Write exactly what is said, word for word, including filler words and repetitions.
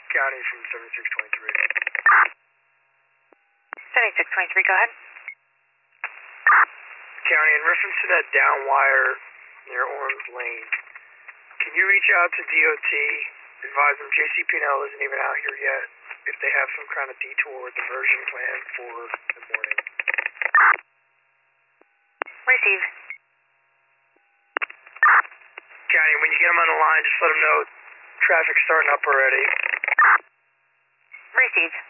County from seventy-six twenty-three. seventy-six twenty-three, go ahead. County, in reference to that down wire near Orange Lane, can you reach out to D O T, advise them J C P N L isn't even out here yet, if they have some kind of detour or diversion plan for the morning? Receive. County, when you get them on the line, just let them know traffic's starting up already. Received.